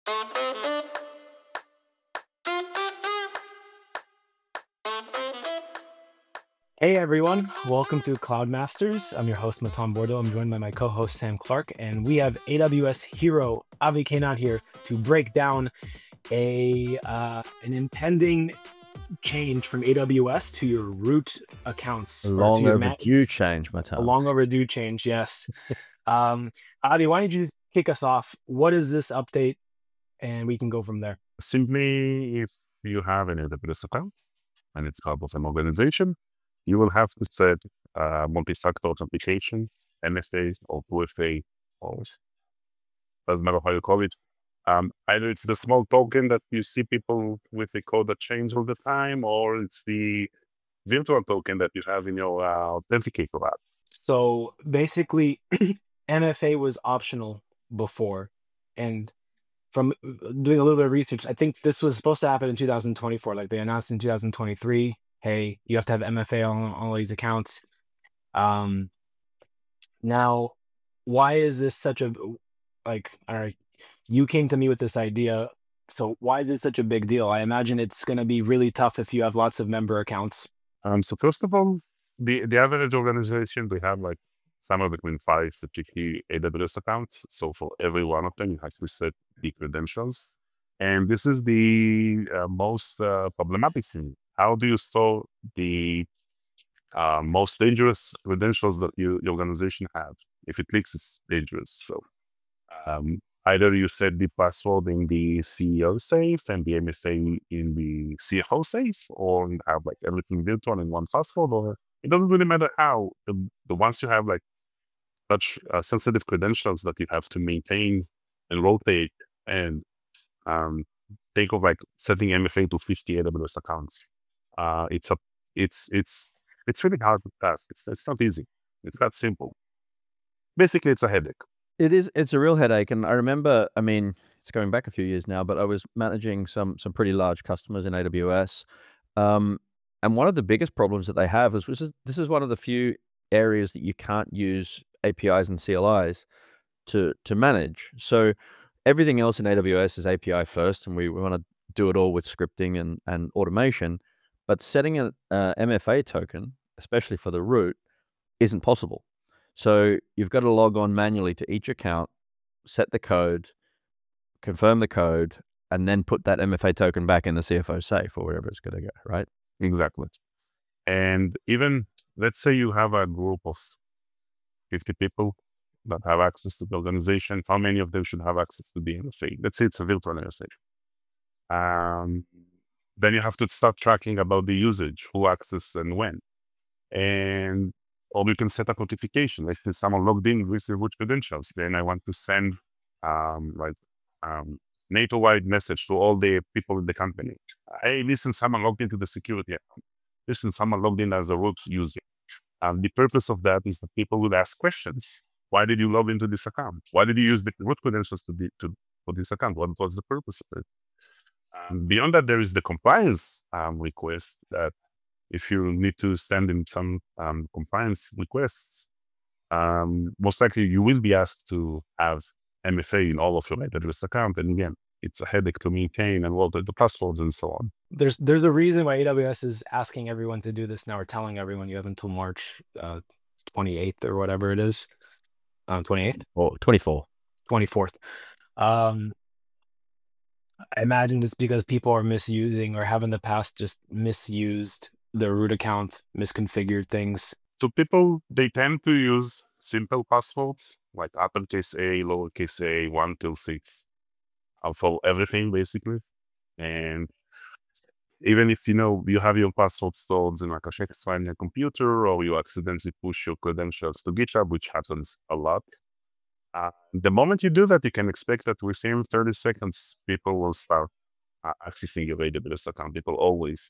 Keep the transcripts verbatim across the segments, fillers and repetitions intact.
Hey everyone, welcome to Cloud Masters. I'm your host Matan Bordeaux. I'm joined by my co-host Sam Clark, and we have A W S hero Avi Kanan here to break down a uh, an impending change from A W S to your root accounts A or to long your ma- overdue change, a Matan. long overdue change. Yes, um, Avi, why don't you kick us off? What is this update, and we can go from there. Simply, if you have an A W S account and it's part of an organization, you will have to set uh, multi-factor authentication, M F A or two F A, or doesn't matter how you call it. Um, either it's the small token that you see people with the code that change all the time, or it's the virtual token that you have in your uh, authenticator app. So basically, M F A was optional before, and from doing a little bit of research, I think this was supposed to happen in two thousand twenty-four. Like they announced in two thousand twenty-three, hey, you have to have M F A on, on all these accounts. Um, now, why is this such a like? All right, you came to me with this idea, so why is this such a big deal? I imagine it's going to be really tough if you have lots of member accounts. Um, so first of all, the, the average organization, they have like somewhere between five to fifty A W S accounts. So for every one of them, you have to set the credentials. And this is the uh, most uh, problematic thing. How do you store the uh, most dangerous credentials that you, your organization have? If it leaks, it's dangerous. So um, either you set the password in the C E O safe and the M F A in the C F O safe, or you have like everything virtual in one password, or it doesn't really matter how. The, the ones you have like such uh, sensitive credentials that you have to maintain and rotate and um, think of like setting M F A to fifty A W S accounts. Uh, it's a, it's it's it's really hard to task. It's it's not easy. It's not simple. Basically, it's a headache. It is. It's a real headache, and I remember. I mean, it's going back a few years now, but I was managing some some pretty large customers in A W S, um, and one of the biggest problems that they have is this is this is one of the few areas that you can't use A P Is and C L Is to to manage. So everything else in A W S is A P I first, and we, we want to do it all with scripting and and automation. But setting an uh, M F A token, especially for the root, isn't possible. So you've got to log on manually to each account, set the code, confirm the code, and then put that M F A token back in the C F O safe or wherever it's going to go, right? Exactly. And even, let's say you have a group of fifty people that have access to the organization. How many of them should have access to the M F A? Let's say it's a virtual organization. Um, then you have to start tracking about the usage, who access and when. And or you can set up notification. Like if someone logged in with the root credentials, then I want to send um, like um, NATO-wide message to all the people in the company. Hey, listen, someone logged into the security account. Listen, someone logged in as a root user. Um, the purpose of that is that people will ask questions. Why did you log into this account? Why did you use the root credentials to, the, to for this account? What was the purpose of it? Um, beyond that, there is the compliance um, request that if you need to stand in some um, compliance requests, um, most likely you will be asked to have M F A in all of your A W S account. And again, it's a headache to maintain and alter the passwords and so on. There's there's a reason why A W S is asking everyone to do this now, or telling everyone you have until March uh, twenty-eighth or whatever it is. Um, twenty-eighth? Or twenty-four. twenty-fourth. Um, I imagine it's because people are misusing or have in the past just misused their root account, misconfigured things. So people, they tend to use simple passwords like uppercase A, lowercase a, one till six uh, for everything basically. And even if, you know, you have your password stored in like a check file in your computer, or you accidentally push your credentials to GitHub, which happens a lot. Uh, the moment you do that, you can expect that within thirty seconds, people will start uh, accessing your A W S account. People always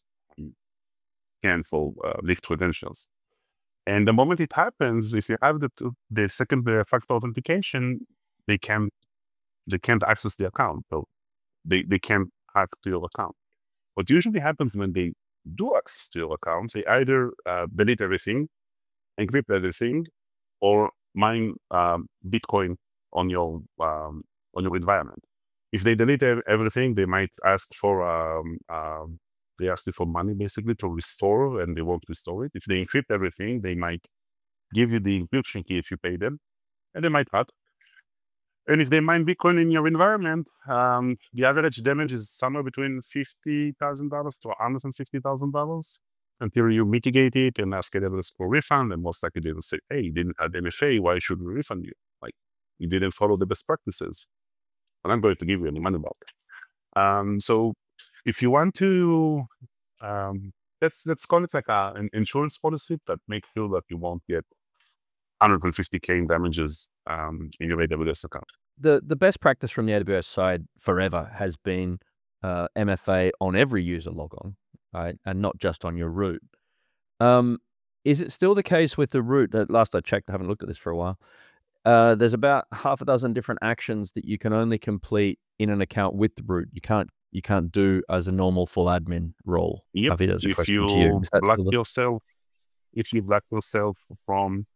can for uh, leaked credentials. And the moment it happens, if you have the the second factor authentication, they can they can't access the account. So they, they can't hack to your account. What usually happens when they do access to your account, they either uh, delete everything, encrypt everything, or mine um, Bitcoin on your um, on your environment. if they delete ev- everything, they might ask for um, um, they ask you for money basically to restore, and they won't restore it. If they encrypt everything, they might give you the encryption key if you pay them, and they might not. And if they mine Bitcoin in your environment, um, the average damage is somewhere between fifty thousand dollars to one hundred fifty thousand dollars until you mitigate it and ask A W S for refund. And most likely they will say, hey, you didn't add M F A, why should we refund you? Like, you didn't follow the best practices. And I'm going to give you any money back. Um, so if you want to, um, let's, let's call it like a, an insurance policy that makes sure that you won't get one hundred fifty K in damages um, in your A W S account. The the best practice from the A W S side forever has been uh, M F A on every user logon, right, and not just on your root. Um, is it still the case with the root? At last I checked, I haven't looked at this for a while. Uh, there's about half a dozen different actions that you can only complete in an account with the root. You can't you can't do as a normal full admin role. Yep. Avi, there's a If question to you. you Is that block still the- yourself, if you block yourself from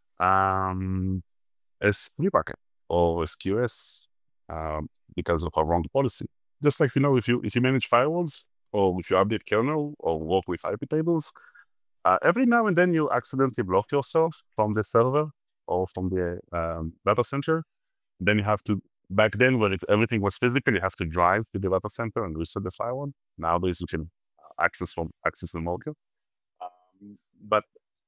um, S three bucket or S Q S um, because of a wrong policy, just like you know, if you if you manage firewalls or if you update kernel or work with I P tables, uh, every now and then you accidentally block yourself from the server or from the um, data center. Then you have to. Back then, when it, everything was physical, you have to drive to the data center and reset the firewall. Nowadays, you can access from access remotely. Um, but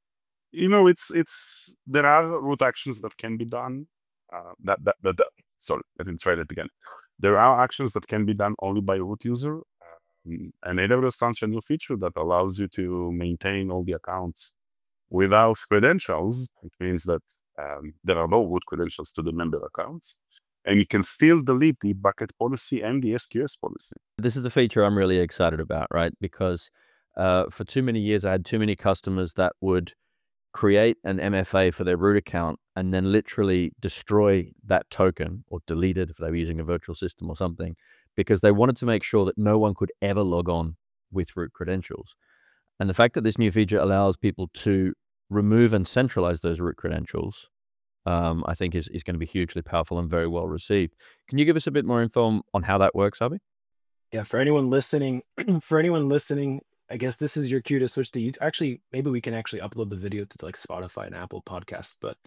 you know, it's it's there are root actions that can be done. Uh, that, that that that sorry, let me try that again. There are actions that can be done only by a root user. Um, and A W S launched a new feature that allows you to maintain all the accounts without credentials. It means that um, there are no root credentials to the member accounts, and you can still delete the bucket policy and the S Q S policy. This is the feature I'm really excited about, right? Because uh, for too many years, I had too many customers that would create an M F A for their root account and then literally destroy that token or delete it if they were using a virtual system or something, because they wanted to make sure that no one could ever log on with root credentials. And the fact that this new feature allows people to remove and centralize those root credentials, um, I think is, is going to be hugely powerful and very well received. Can you give us a bit more info on, on how that works, Avi? Yeah, for anyone listening, for anyone listening, I guess this is your cue to switch to YouTube. Actually, maybe we can actually upload the video to like Spotify and Apple Podcasts. But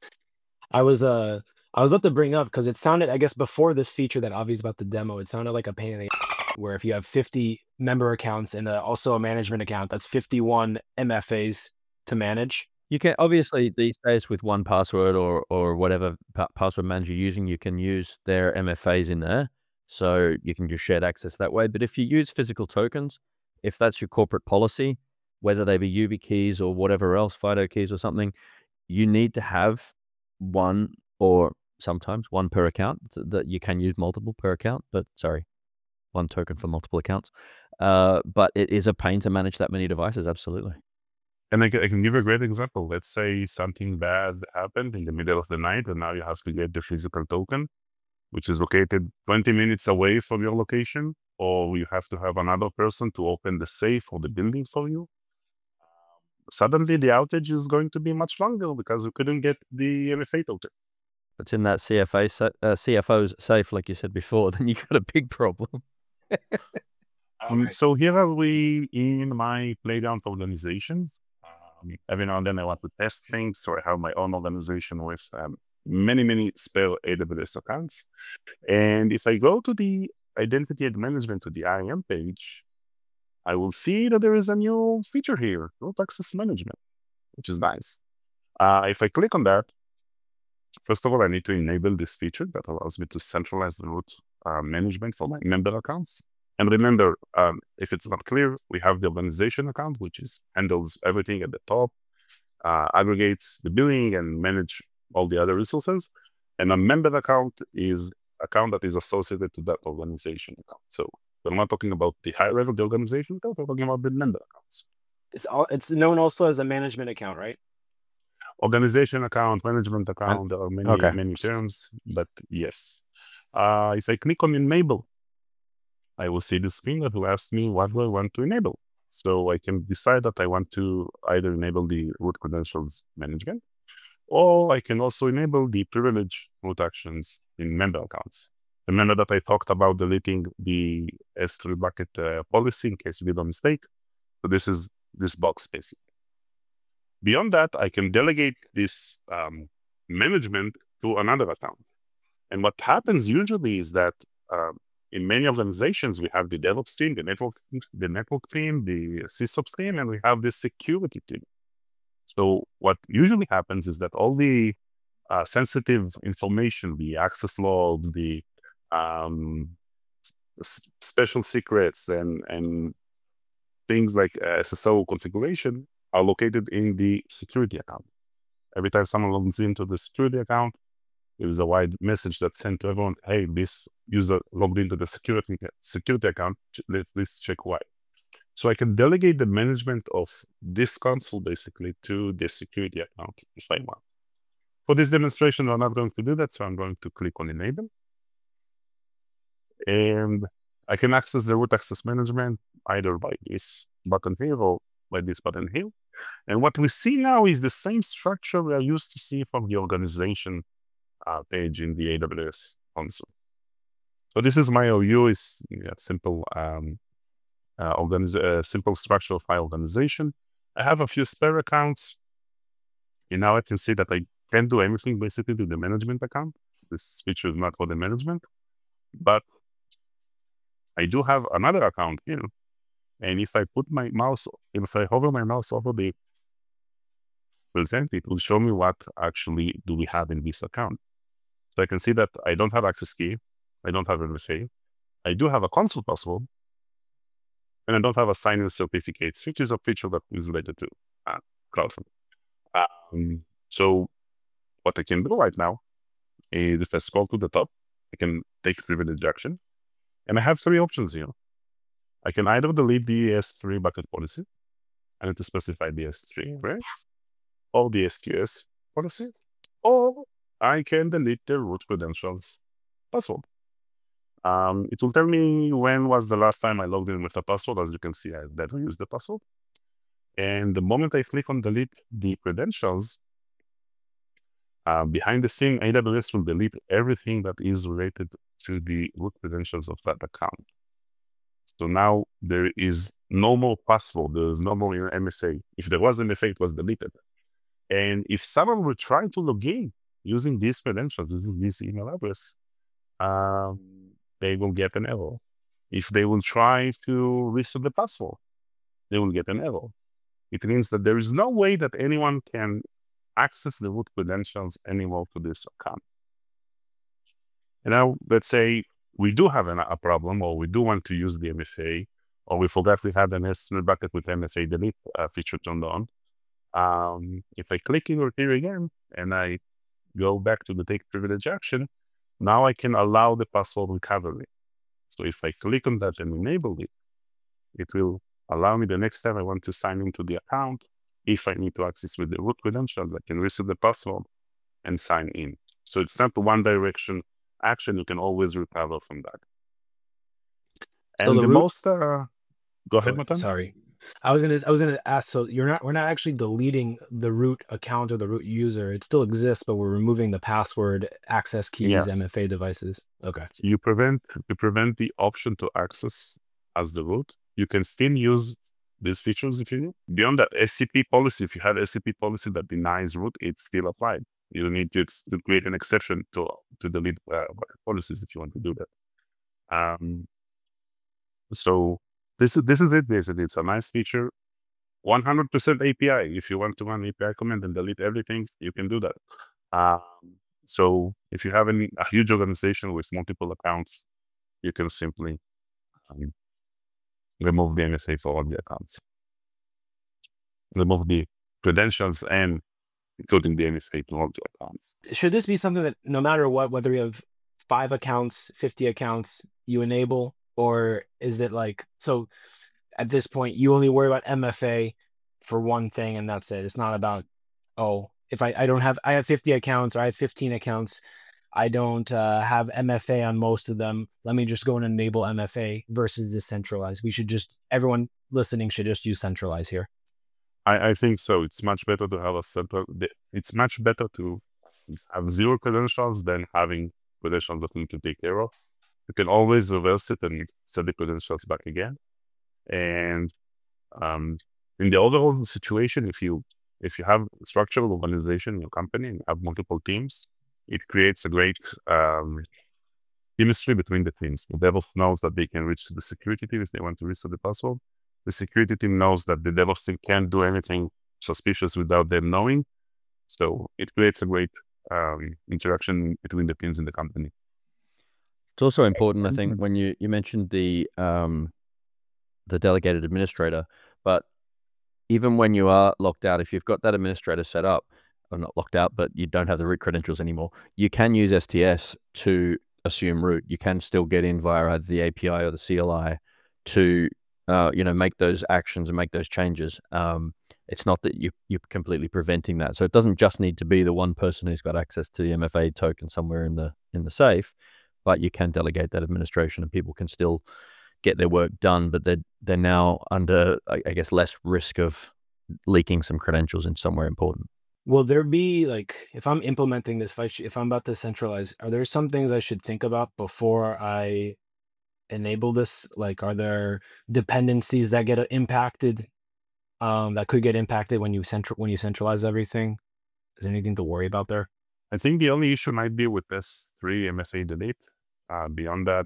I was uh I was about to bring up because it sounded, I guess, before this feature that Avi's about to demo, it sounded like a pain in the where if you have fifty member accounts and uh, also a management account, that's fifty-one M F As to manage. You can obviously these days with one password or or whatever pa- password manager you're using, you can use their M F As in there, so you can just shared access that way. But if you use physical tokens, if that's your corporate policy, whether they be YubiKeys or whatever else, FIDO keys or something, you need to have one or sometimes one per account. That you can use multiple per account, but sorry, one token for multiple accounts. Uh, but it is a pain to manage that many devices. Absolutely. And I can, I can give you a great example. Let's say something bad happened in the middle of the night, and now you have to get the physical token, which is located twenty minutes away from your location, or you have to have another person to open the safe or the building for you. Suddenly, the outage is going to be much longer because you couldn't get the M F A token. If it's in that C F A sa- uh, C F O's safe, like you said before, then you got a big problem. Um, Alright. So here are we in my playground organization. Um, every now and then I want to test things, so I have my own organization with um, many, many spare A W S accounts. And if I go to the identity and management to the I A M page, I will see that there is a new feature here, root access management, which is nice. Uh, if I click on that, first of all, I need to enable this feature that allows me to centralize the root uh, management for my member accounts. And remember, um, if it's not clear, we have the organization account, which is handles everything at the top, uh, aggregates the billing and manage all the other resources. And a member account is account that is associated to that organization account. So we're not talking about the high level of the organization account, we're talking about the member accounts. It's all it's known also as a management account, right? Organization account, management account, there are many, okay. many terms, but yes. Uh, if I click on enable, I will see the screen that will ask me what do I want to enable. So I can decide that I want to either enable the root credentials management, or I can also enable the privilege root actions in member accounts. Remember that I talked about deleting the S three bucket uh, policy in case you did a mistake. So this is this box basically. Beyond that, I can delegate this um, management to another account. And what happens usually is that um, in many organizations, we have the DevOps team, the network, the network team, the SysOps team, and we have the security team. So what usually happens is that all the uh, sensitive information, the access logs, the um, s- special secrets, and and things like uh, S S O configuration are located in the security account. Every time someone logs into the security account, there is a wide message that's sent to everyone, hey, this user logged into the security security account, let's, let's check why. So I can delegate the management of this console basically to the security account if I want. For this demonstration, I'm not going to do that, so I'm going to click on Enable. And I can access the root access management either by this button here or by this button here. And what we see now is the same structure we are used to see from the organization uh, page in the A W S console. So this is my O U. It's a simple, um, uh, organiz- uh, simple structure of my organization. I have a few spare accounts. And now I can see that I can do everything basically to the management account. This feature is not for the management, but I do have another account here. And if I put my mouse, if I hover my mouse over the present, it will show me what actually do we have in this account. So I can see that I don't have access key. I don't have M F A. I do have a console password. And I don't have a sign-in certificates, which is a feature that is related to uh, CloudFront. Um, so what I can do right now is if I scroll to the top, I can take privilege action. And I have three options here. I can either delete the S three bucket policy. I need to specify the S three, right? Or the S Q S policy. Or I can delete the root credentials password. Um, it will tell me when was the last time I logged in with a password. As you can see, I never used the password. And the moment I click on delete the credentials, uh, behind the scene, A W S will delete everything that is related to the root credentials of that account. So now there is no more password. There is no more M F A. If there was M F A, it was deleted. And if someone were trying to log in using these credentials, using this email address, um, they will get an error. If they will try to reset the password, they will get an error. It means that there is no way that anyone can access the root credentials anymore to this account. And now, let's say we do have an, a problem, or we do want to use the M F A, or we forgot we had an S three bucket with M F A delete uh, feature turned on. Um, if I click here, here again, and I go back to the take privilege action, now I can allow the password recovery. So if I click on that and enable it, it will allow me the next time I want to sign into the account. If I need to access with the root credentials, I can reset the password and sign in. So it's not one direction action. You can always recover from that. So and the the, root- most, uh, go ahead, Oh, Matan. sorry. I was gonna I was gonna ask, so you're not we're not actually deleting the root account or the root user. It still exists, but we're removing the password, access keys, Yes. M F A devices. Okay. You prevent you prevent the option to access as the root. You can still use these features if you need. Beyond that, S C P policy, if you have S C P policy that denies root, it's still applied. You don't need to, ex- to create an exception to to delete uh, policies if you want to do that. Um, so this is this is it basically. It's a nice feature. one hundred percent A P I. If you want to run A P I command and delete everything, you can do that. Um, so if you have any, a huge organization with multiple accounts, you can simply um, remove the M S A for all the accounts. Remove the credentials and including the M S A to all the accounts. Should this be something that no matter what, whether you have five accounts, fifty accounts, you enable, or is it like, so at this point you only worry about M F A for one thing and that's it? It's not about, oh, if I, I don't have, I have fifty accounts or I have fifteen accounts, I don't uh, have M F A on most of them. Let me just go and enable M F A versus this centralized. We should just, everyone listening should just use centralized here. I, I think so. It's much better to have a central. It's much better to have zero credentials than having credentials that need to take care of. you can always reverse it and set the credentials back again. And um, in the overall situation, if you if you have structural organization in your company and you have multiple teams, it creates a great um, chemistry between the teams. The DevOps knows that they can reach the security team if they want to reset the password. The security team knows that the DevOps team can't do anything suspicious without them knowing. So it creates a great um, interaction between the teams in the company. It's also important, I think, when you, you mentioned the um, the delegated administrator, but even when you are locked out, if you've got that administrator set up, or not locked out, but you don't have the root credentials anymore, you can use S T S to assume root. You can still get in via either the A P I or the C L I to uh, you know, make those actions and make those changes. Um, it's not that you, you're completely preventing that. So it doesn't just need to be the one person who's got access to the M F A token somewhere in the in the safe, but you can delegate that administration and people can still get their work done, but they're, they're now under, I, I guess, less risk of leaking some credentials in somewhere important. Will there be, like, if I'm implementing this, if, I sh- if I'm about to centralize, are there some things I should think about before I enable this? Like, are there dependencies that get impacted, um, that could get impacted when you central when you centralize everything? Is there anything to worry about there? I think the only issue might be with S three M F A delete. Uh, beyond that,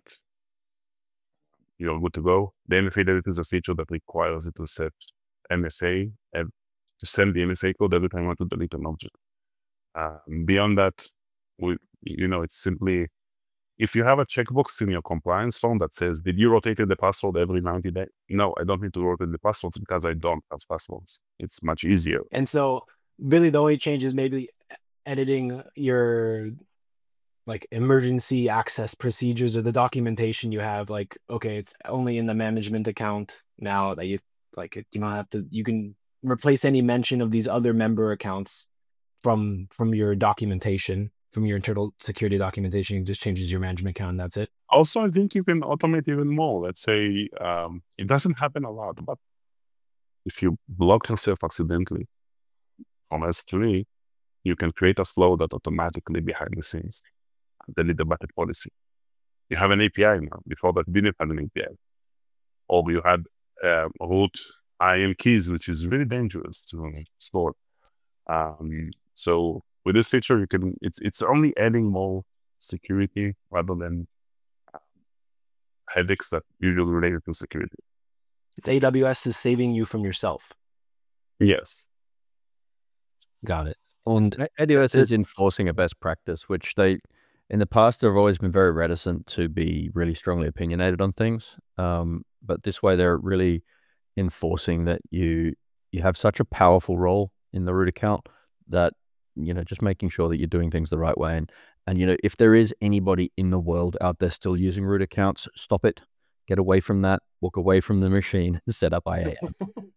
you're good to go. The M F A delete is a feature that requires it to set M F A and to send the M F A code every time you want to delete an object. Uh, beyond that, we, you know, it's simply, if you have a checkbox in your compliance form that says, did you rotate the password every ninety days? No, I don't need to rotate the passwords because I don't have passwords. It's much easier. And so really the only change is maybe editing your like emergency access procedures or the documentation you have, like, okay, it's only in the management account now that you like you don't have to, you can replace any mention of these other member accounts from from your documentation, from your internal security documentation. It just changes your management account and that's it. Also, I think you can automate even more. Let's say um, it doesn't happen a lot, but if you block yourself accidentally from S three, you can create a flow that automatically behind the scenes delete the bucket policy. You have an A P I now. Before that, you didn't have an A P I. Or you had uh, root I A M keys, which is really dangerous to store. Um, so with this feature, you can it's it's only adding more security rather than uh, headaches that usually related to security. It's A W S is saving you from yourself. Yes. Got it. And A W S is enforcing a best practice, which they, in the past, they've always been very reticent to be really strongly opinionated on things. Um, but this way, they're really enforcing that you you have such a powerful role in the root account that, you know, just making sure that you're doing things the right way. And, and you know, if there is anybody in the world out there still using root accounts, stop it. Get away from that. Walk away from the machine. Set up I A M.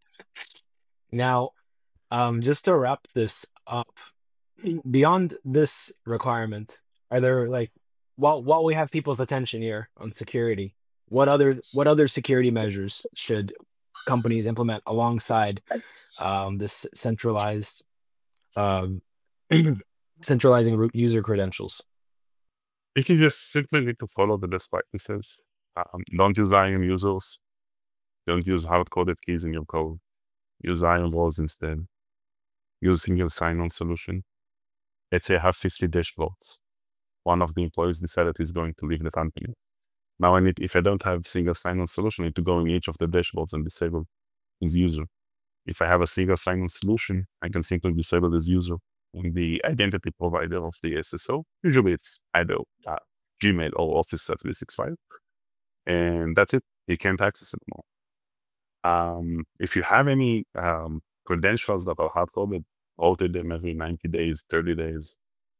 Now, um, just to wrap this up, beyond this requirement, are there, like, while while we have people's attention here on security, what other what other security measures should companies implement alongside um, this centralized um, centralizing root user credentials? I think you just simply need to follow the best practices. Um, don't use I A M users. Don't use hard-coded keys in your code. Use I A M roles instead. Use single sign-on solution. Let's say I have fifty dashboards. One of the employees decided he's going to leave the company. Now I need, if I don't have single sign-on solution, I need to go in each of the dashboards and disable his user. If I have a single sign-on solution, I can simply disable this user in the identity provider of the S S O. Usually it's either uh, Gmail or Office three sixty-five. And that's it. You can't access it more. Um, if you have any um, credentials that are hard-coded, rotate them every ninety days, thirty days,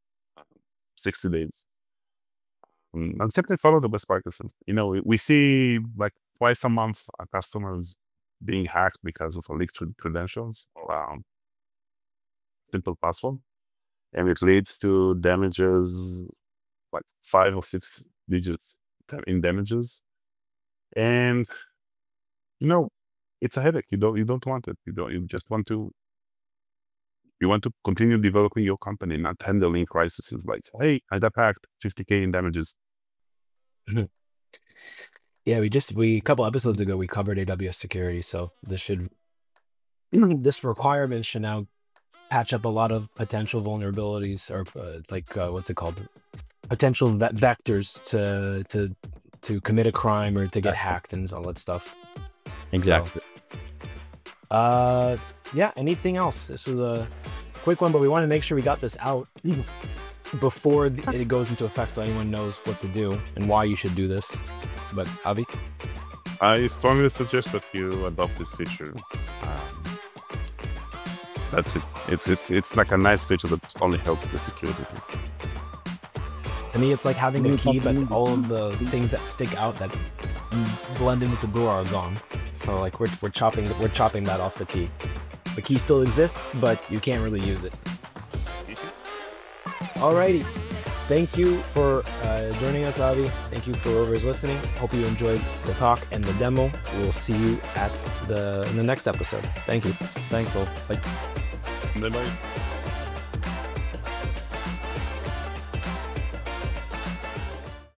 sixty days. Um, and simply follow the best practices. You know, we, we see like twice a month our customers being hacked because of a leaked credentials around simple password. And it leads to damages like five or six digits in damages. And you know, it's a headache. You don't you don't want it. You don't you just want to you want to continue developing your company, not handling crises like, hey, I got hacked, fifty K in damages. Yeah, we just we a couple episodes ago we covered A W S security, so this should this requirement should now patch up a lot of potential vulnerabilities or uh, like uh, what's it called? Potential ve- vectors to to to commit a crime or to get hacked and all that stuff. Exactly. So, uh, yeah. Anything else? This was a quick one, but we want to make sure we got this out before the, it goes into effect, so anyone knows what to do and why you should do this. But Avi, I strongly suggest that you adopt this feature. Um, that's it. It's it's it's like a nice feature that only helps the security. to me, it's like having a key, but all of the things that stick out that blend in with the door are gone. So like we're we're chopping we're chopping that off the key. The key still exists, but you can't really use it. Alrighty. Thank you for uh, joining us, Avi. Thank you for whoever's listening. Hope you enjoyed the talk and the demo. We'll see you at the in the next episode. Thank you. Thanks all. Bye. Bye bye.